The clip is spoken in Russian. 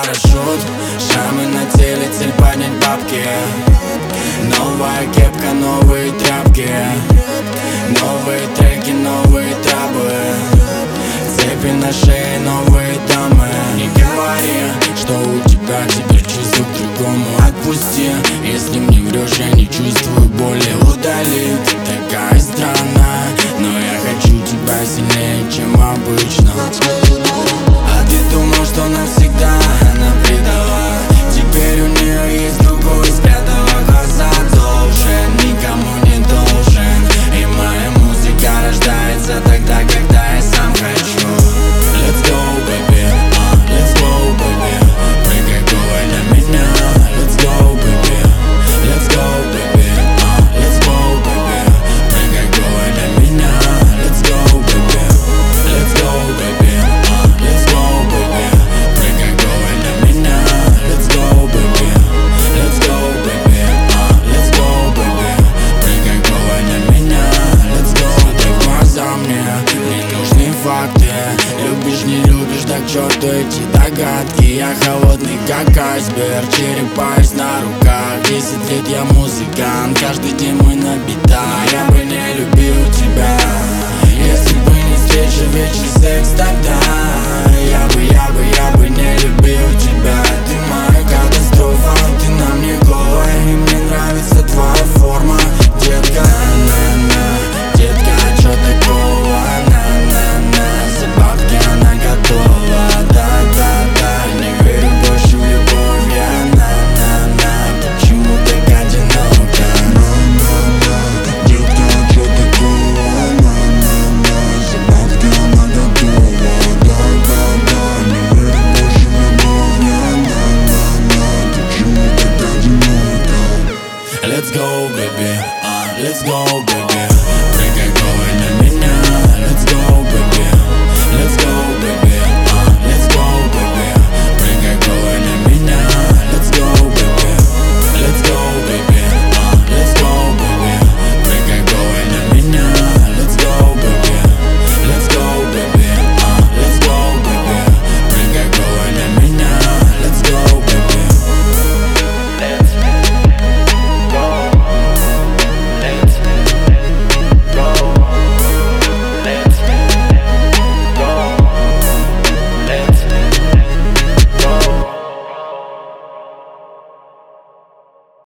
парашют, шрамы на теле, цель поднять бабки. Новая кепка, новые тряпки, новые треки, новые трабы, цепи на шее, новые дамы. Не говори, что у тебя теперь чувства к другому. Отпусти, если мне врешь, я не чувствую боли. Удали, ты такая странная, но я хочу тебя сильнее, чем обычно. А ты думал, что навсегда она предала, теперь у нее есть другой, спрятала глаза. Должен, никому не должен, и моя музыка рождается тогда, когда я сам хочу. Let's go, baby, let's go, baby, прыгай голой на меня. Let's go, baby, let's go, baby, let's go, baby, прыгай голой на меня. Let's go, baby, let's go, baby, let's go, baby, прыгай голой на меня. Let's go, baby, let's go, baby, let's go, baby, прыгай голой на меня. Let's go. Смотри в глаза мне, не нужны факты. Любишь, не любишь, так к черту эти догадки. Я холодный, как айсберг, черепаюсь на руках. 10 лет я музыкант, каждый день мы на битах. Я бы не любил тебя, если бы не встреча, вечер, секс, тогда я бы не любил тебя. Ты моя катастрофа, ты на мне голая, и мне нравится твоя форма, детка. На-на, детка, а чё такого? На-на-на, за бабки она готова. Да-да-да, не верю больше в любовь я. На-на-на, почему так одиноко? На-на-на, детка, а чё такого? На-на-на, за бабки она готова. Да-да-да, не верю больше в любовь я. На-на-на, почему так одиноко? Let's go, baby, let's go,